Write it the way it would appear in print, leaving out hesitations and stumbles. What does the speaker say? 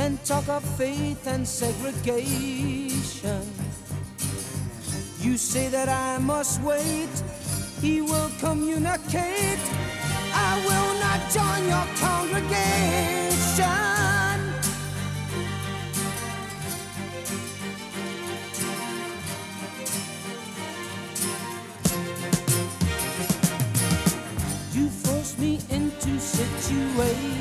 and talk of faith and segregation. You say that I must wait, he will communicate. I will not join your congregation. You force me into situations